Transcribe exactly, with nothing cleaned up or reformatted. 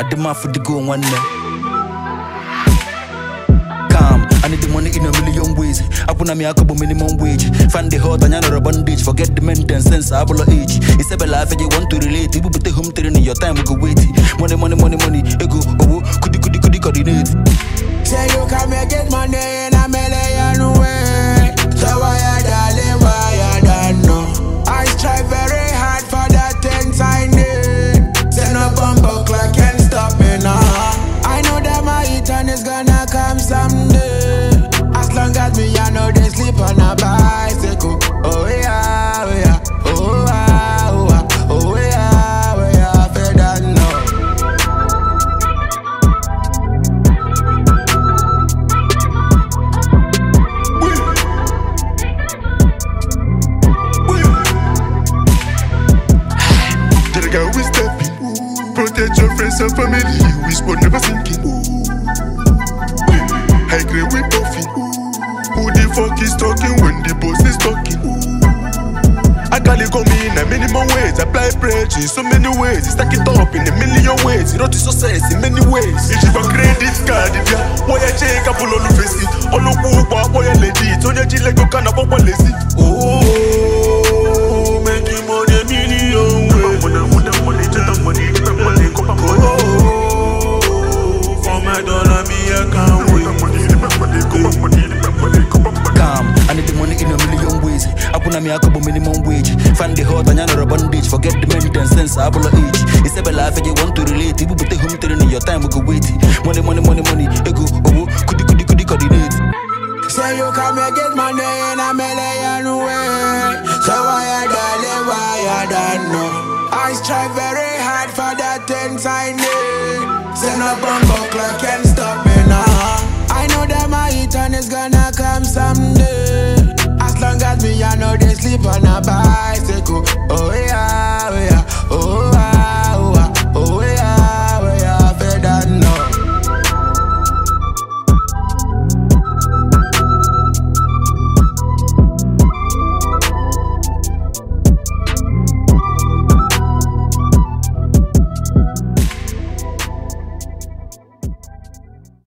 had the mouth for the go one day. Calm, I need the money in a million ways. I put on me a couple minimum wage. Find the hot and you're a bondage. Forget the maintenance sense, I will age. It's a life and you want to relate. You put the home train in your time, we go wait. Money, money, money, money. Ego, oh, could you, could you, could you coordinate? Say you can make it money in a million ways. So why you darling, why you don't know? I strive very hard for the things I need. Say no bumbo clock can't stop me now. I know that my return is gonna come someday. As long as me I know they sleep on a bicycle. Oh yeah, oh yeah, oh yeah, oh yeah, oh yeah, oh yeah, I feel that now. To the girl we stepping, protect your friends and family. We sport never sinking. High grade we puffing. Who the fuck is talking when the boss is talking? I call it come in a minimum ways. Apply pressure in so many ways. Stack it up in a million ways. Road to success in many ways. If you got credit card, if ya boy I check up all the face. All the boy boy legit. On your G like you can't afford lazy. Oh, making money million ways. Money, money, money, money, money. Oh, for my dollar me I can't wait. Calm, I need the money in a million ways. I put on me a couple minimum wage. Find the hot and you're a bondage. Forget the maintenance sense, I will age. It's a life and you want to relate. You put the home train in your time, we go wait. Money, money, money, money. Ego, oh, could you, could you, could you coordinate? Say you can make it money in a million ways. So why you darling, why you don't know? I strive very hard for the things I need. Say no bumbo clock can't stop me now. I know that my return is gonna come someday. As long as me I know they sleep on a bicycle. Oh yeah.